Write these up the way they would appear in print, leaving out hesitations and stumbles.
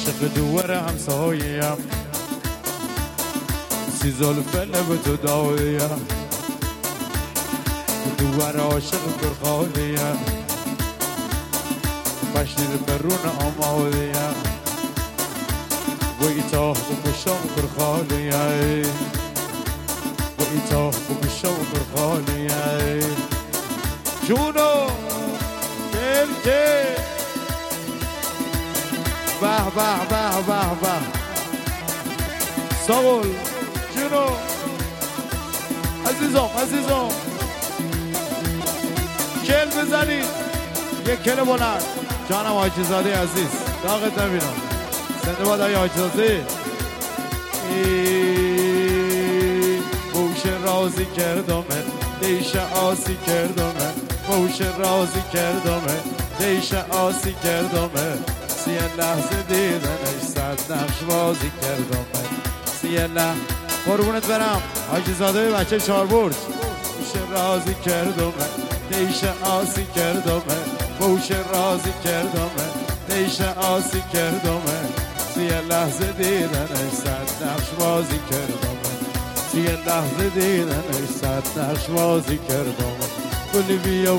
عاشق دوار همسایه‌ام سی زلف لب تو دایه‌ام دوار عاشق برخاله‌ام بشیر برون آماده‌ام و ایتاه بکشم برخاله‌ام و ایتاه بکشم برخاله‌ام جونو که به به به به به ساول جونو عزیزم کل بزنید یک کل بلند جانم حاجی زاده عزیز داغت نبینم زنده باد های حاجی زاده بوش رازی کردمه دیش آسی کردمه بوش رازی کردمه دیش آسی کردمه سیه لحظه دیدنش صد نقش بازی کردمه سیه لحظه قربونت برم حاجی زاده بچه چار برج بوش رازی کردمه دیش آسی کردمه بوش رازی کردمه دیش آسی کردمه سیه لحظه دیدنش صد نقش بازی کردمه سیه لحظه دیدنش صد نقش بازی کردمه گلی بیو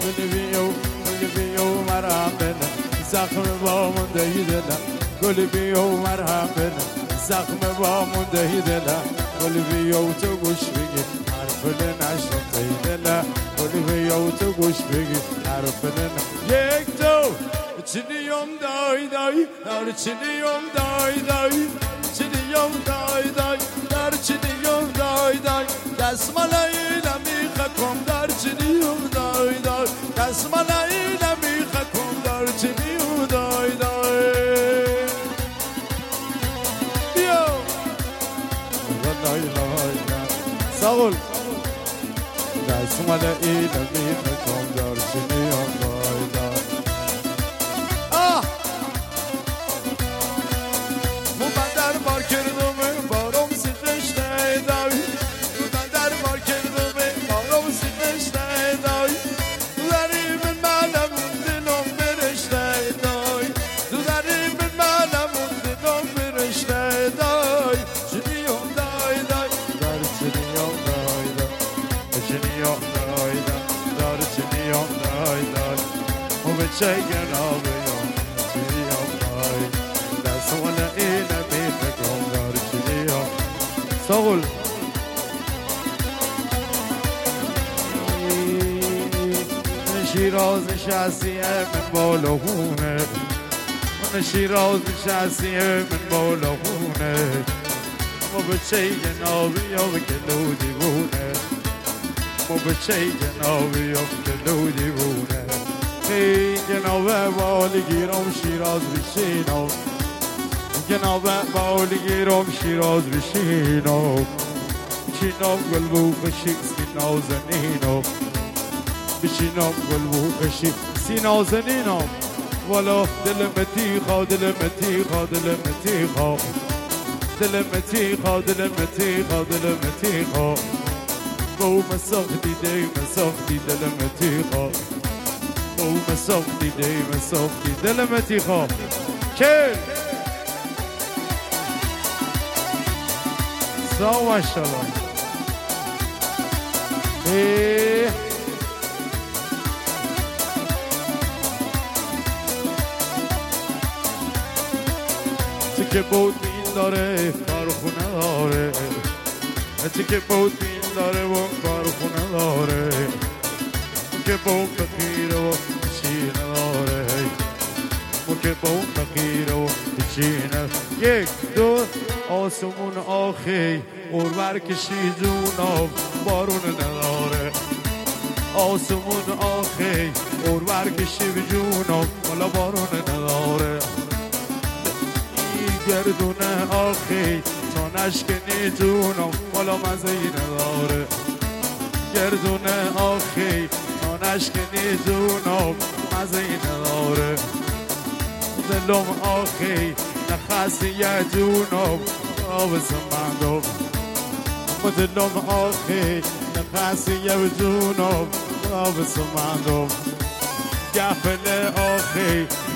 مرهم بنه زخم با مونده دلم گلی بیو مرهم بنه زخم با مونده دلم گلی بیو تو گوش بگی حرف نشنفته دلم گلی بیو تو گوش بگی حرف یک دو چنیم دای دای در چنیم دای دای چنیم دای دای در چنیم دای دای دستمالایی نمیخکم در چنیم دای دای دستمالایی نمیخکم در چنیم دای دای بیا لای لای ساول دستمالایی نمیخکم در چنیم دای دای Shaking over you, Chilio, that's the one that ain't a bit to go down to Chilio. Soul. شیراز نشستیه من بالا خونه من شیراز نشستیه من بالا خونه ما به چه جنابی یا به کلو دیوونه ما به چه جنابی یا به کلو دیوونه ای جناب بالگیرم شیراز بشینم جناب بالگیرم شیراز بشینم بشینم گلبو خشی سینا زنینم بشینم گلبو خشی سینا زنینم والا دل متیخا دل متیخا دل متیخا دل متیخا دل متیخا دل متیخا بو مسختی دی مسختی دل متیخا او مسافتی دی مسافتی دل متیخا کل سا ماشالله چه که بود بین داره کارخونه داره چه که بود بین داره و کارخونه داره که بود فقیر و چی نداره و که بود فقیر و چی نداره یک دو آسمون آخی قربر کشی جونم بارون نداره آسمون آخی قربر کشی جونم والا بارون نداره گردونه آخی تا نشکنی جونم والا مزهی نداره گردونه آخی نشکنی جونم مزهی نداره دلم آخی نخستی یه جونم آبس مندم و دلم آخی نخستی یه جونم آبس مندم گفل آخی